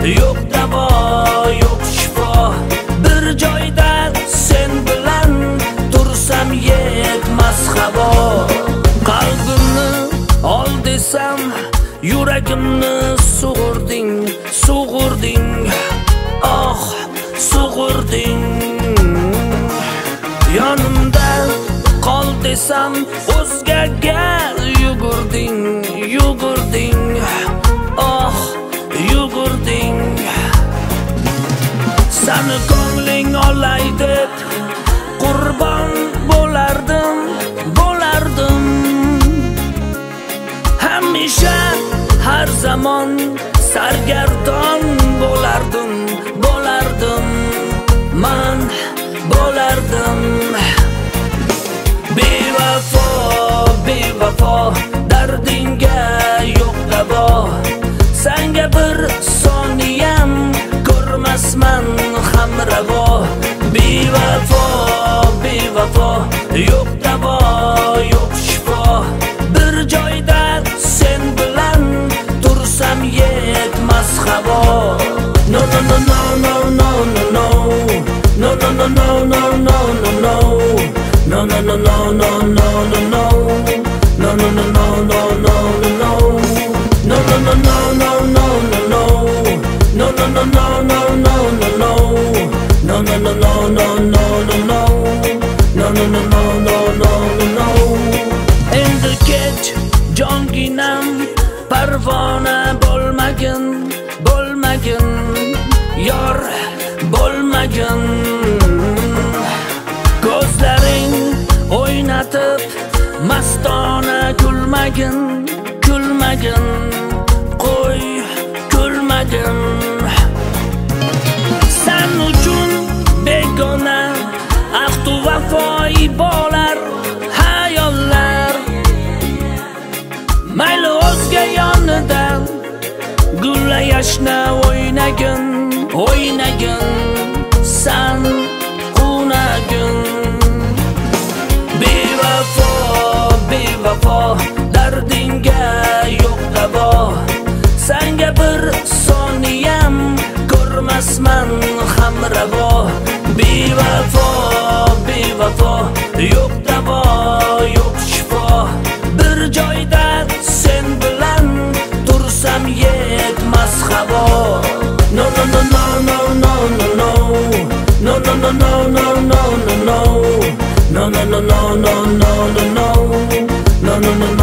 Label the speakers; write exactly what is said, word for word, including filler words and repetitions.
Speaker 1: yo'q davo, yo'q shifo. Bir joyda sen bilan tursam yetmas havo. Qalbimni ol desam, yuragimni sug'urding, sug'urding. Oh, sug'urding. Yonimda qol desam, o'zgaga yugurding, yugurding. Oh, yugurding. Sani ko'ngling olay deb qurbon bo'lardim, bo'lardim. Hamisha har zamon sargardon bo'lardim, bo'lardim. Man bo'lardim. Bevafo, bevafo, dardingga yo'q davo. Senga bir soniyam ko'rmasman ham ravo. Bevafo, bevafo, yo'q davo, yo'q shifo. Bir joyda sen bilan tursam yetmas havo. No no no no no no no no. No no no no no no no no. No no no no no no no no. No no no no no no no no. No no no no no no no no. No no no no no no no no. No no no no no no no no. No no no no no no no no. Endi kech jonginam parvona bo'lmagin, bo'lmagin. Yor bo'lmagin. Ko'zlaring o'ynatib mastona kulmagin, kulmagin. Qo'y kulmagin. Sen uchun begona ahdu vafoi bo'lar hayollar. Mayli o'zga yonidan gulla yashna o'ynagin, o'ynagin. Sen qunagin. Bevafo, bevafo, dardingga yo'q davo. Senga bir soniyam ko'rmasman ham ravo. Bevafo, bevafo, yo'q davo, yo'q shifo. Bir joyda sen bilan tursam yetmas havo. No no no no no no no no. No no no no no no no no. No no no no no no no no. No no no no